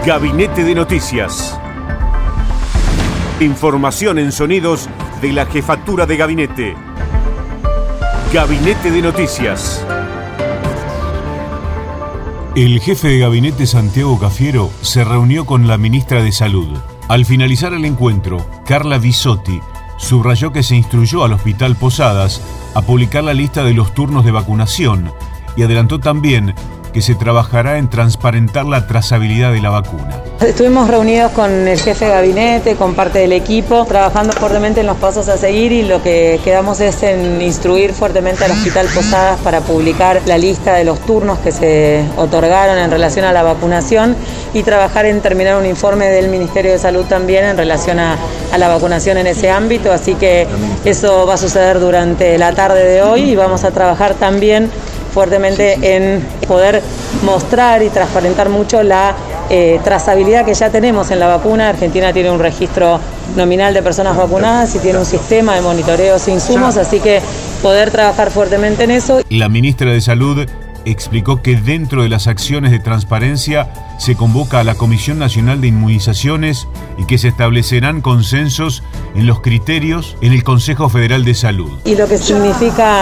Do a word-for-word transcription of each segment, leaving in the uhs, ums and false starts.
Gabinete de Noticias. Información en sonidos de la Jefatura de Gabinete. Gabinete de Noticias. El jefe de gabinete, Santiago Cafiero, se reunió con la ministra de Salud. Al finalizar el encuentro, Carla Bisotti subrayó que se instruyó al Hospital Posadas a publicar la lista de los turnos de vacunación y adelantó también que se trabajará en transparentar la trazabilidad de la vacuna. Estuvimos reunidos con el jefe de gabinete, con parte del equipo, trabajando fuertemente en los pasos a seguir, y lo que quedamos es en instruir fuertemente al Hospital Posadas para publicar la lista de los turnos que se otorgaron en relación a la vacunación y trabajar en terminar un informe del Ministerio de Salud también en relación a, a la vacunación en ese ámbito. Así que eso va a suceder durante la tarde de hoy y vamos a trabajar también fuertemente en poder mostrar y transparentar mucho la eh, trazabilidad que ya tenemos en la vacuna. Argentina tiene un registro nominal de personas vacunadas y tiene un sistema de monitoreos e insumos, así que poder trabajar fuertemente en eso. La ministra de Salud explicó que dentro de las acciones de transparencia se convoca a la Comisión Nacional de Inmunizaciones y que se establecerán consensos en los criterios en el Consejo Federal de Salud. Y lo que significa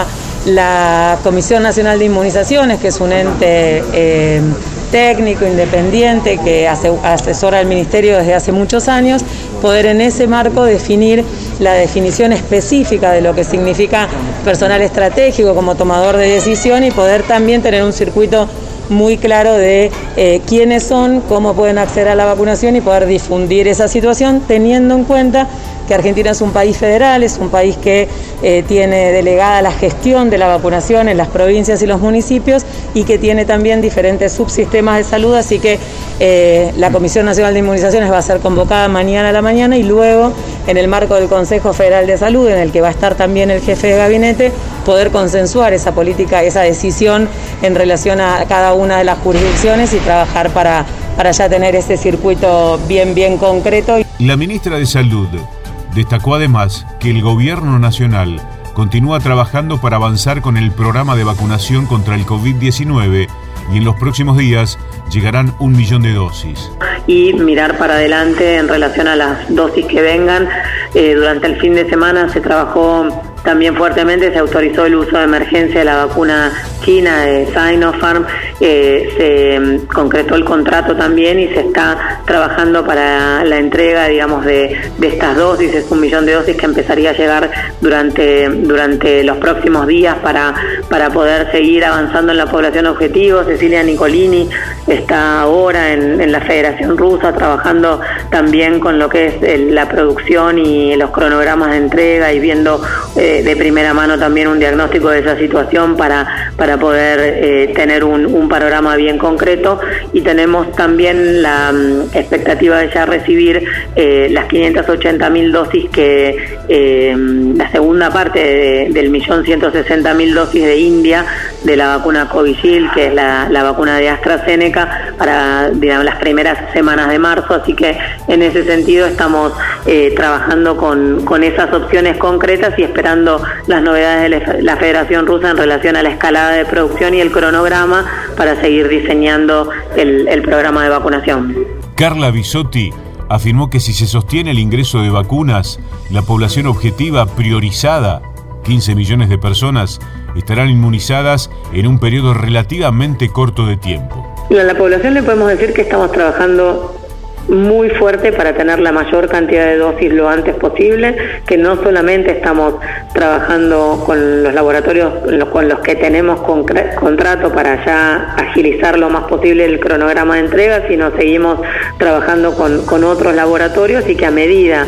la Comisión Nacional de Inmunizaciones, que es un ente eh, técnico, independiente, que asesora al Ministerio desde hace muchos años, poder en ese marco definir la definición específica de lo que significa personal estratégico como tomador de decisión y poder también tener un circuito muy claro de eh, quiénes son, cómo pueden acceder a la vacunación y poder difundir esa situación, teniendo en cuenta que Argentina es un país federal, es un país que eh, tiene delegada la gestión de la vacunación en las provincias y los municipios y que tiene también diferentes subsistemas de salud, así que eh, la Comisión Nacional de Inmunizaciones va a ser convocada mañana a la mañana y luego en el marco del Consejo Federal de Salud, en el que va a estar también el jefe de gabinete, poder consensuar esa política, esa decisión en relación a cada una de las jurisdicciones y trabajar para, para ya tener ese circuito bien, bien concreto. La ministra de Salud destacó además que el gobierno nacional continúa trabajando para avanzar con el programa de vacunación contra el COVID diecinueve y en los próximos días llegarán un millón de dosis. Y mirar para adelante en relación a las dosis que vengan. Eh, durante el fin de semana se trabajó también fuertemente, se autorizó el uso de emergencia de la vacuna china de Sinopharm, eh, se concretó el contrato también y se está trabajando para la entrega, digamos, de, de estas dosis. Es un millón de dosis que empezaría a llegar durante, durante los próximos días para, para poder seguir avanzando en la población objetivo. Cecilia Nicolini está ahora en, en la Federación Rusa trabajando también con lo que es el, la producción y los cronogramas de entrega y viendo eh, de primera mano también un diagnóstico de esa situación para, para poder eh, tener un, un panorama bien concreto. Y tenemos también la um, expectativa de ya recibir eh, las quinientas ochenta mil dosis que eh, la segunda parte de, del millón ciento sesenta mil dosis de India de la vacuna Covishield, que es la, la vacuna de AstraZeneca, para, digamos, las primeras semanas de marzo. Así que en ese sentido estamos eh, trabajando con, con esas opciones concretas y esperando las novedades de la Federación Rusa en relación a la escalada de producción y el cronograma para seguir diseñando el, el programa de vacunación. Carla Bisotti afirmó que si se sostiene el ingreso de vacunas, la población objetiva priorizada, quince millones de personas, estarán inmunizadas en un periodo relativamente corto de tiempo. A la población le podemos decir que estamos trabajando muy fuerte para tener la mayor cantidad de dosis lo antes posible, que no solamente estamos trabajando con los laboratorios con los que tenemos contrato para ya agilizar lo más posible el cronograma de entrega, sino seguimos trabajando con, con otros laboratorios y que a medida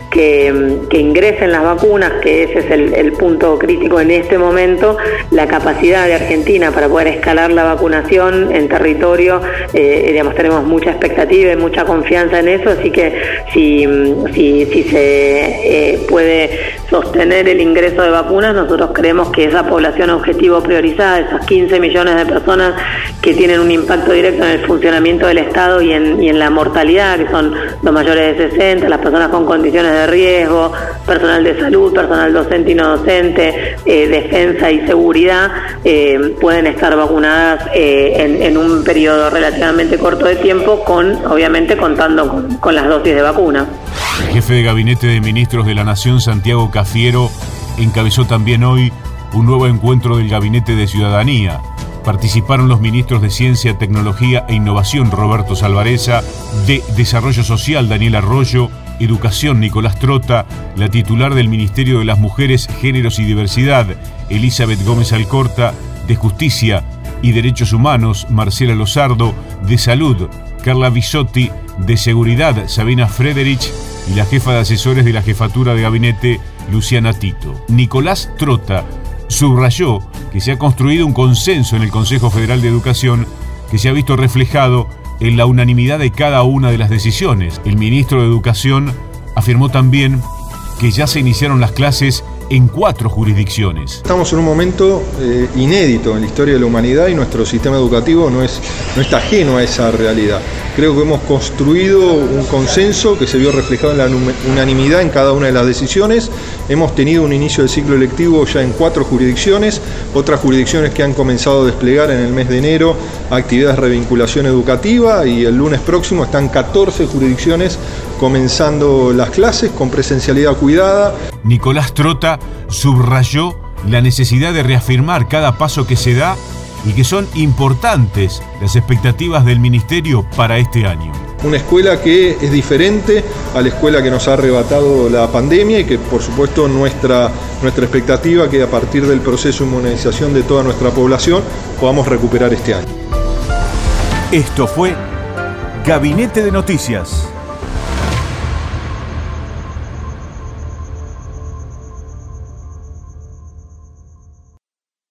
que, que ingresen las vacunas, que ese es el, el punto crítico en este momento, la capacidad de Argentina para poder escalar la vacunación en territorio, eh, digamos, tenemos mucha expectativa y mucha confianza en eso, así que si, si, si se eh, puede sostener el ingreso de vacunas, nosotros creemos que esa población objetivo priorizada, esas quince millones de personas que tienen un impacto directo en el funcionamiento del Estado y en, y en la mortalidad, que son los mayores de sesenta, las personas con condiciones de de riesgo, personal de salud, personal docente y no docente, eh, defensa y seguridad, eh, pueden estar vacunadas eh, en, en un periodo relativamente corto de tiempo, con obviamente contando con, con las dosis de vacuna. El jefe de Gabinete de Ministros de la Nación, Santiago Cafiero, encabezó también hoy un nuevo encuentro del Gabinete de Ciudadanía. Participaron los ministros de Ciencia, Tecnología e Innovación, Roberto Salvarezza, de Desarrollo Social, Daniel Arroyo, Educación, Nicolás Trota, la titular del Ministerio de las Mujeres, Géneros y Diversidad, Elizabeth Gómez Alcorta, de Justicia y Derechos Humanos, Marcela Lozardo, de Salud, Carla Bisotti, de Seguridad, Sabina Frederich, y la jefa de asesores de la Jefatura de Gabinete, Luciana Tito. Nicolás Trota subrayó que se ha construido un consenso en el Consejo Federal de Educación que se ha visto reflejado en la unanimidad de cada una de las decisiones. El ministro de Educación afirmó también que ya se iniciaron las clases en cuatro jurisdicciones. Estamos en un momento eh, inédito en la historia de la humanidad y nuestro sistema educativo no, es, no está ajeno a esa realidad. Creo que hemos construido un consenso que se vio reflejado en la unanimidad en cada una de las decisiones. Hemos tenido un inicio de ciclo lectivo ya en cuatro jurisdicciones, otras jurisdicciones que han comenzado a desplegar en el mes de enero actividades de revinculación educativa, y el lunes próximo están catorce jurisdicciones comenzando las clases con presencialidad cuidada. Nicolás Trota subrayó la necesidad de reafirmar cada paso que se da y que son importantes las expectativas del Ministerio para este año. Una escuela que es diferente a la escuela que nos ha arrebatado la pandemia, y que por supuesto nuestra, nuestra expectativa que a partir del proceso de inmunización de toda nuestra población podamos recuperar este año. Esto fue Gabinete de Noticias.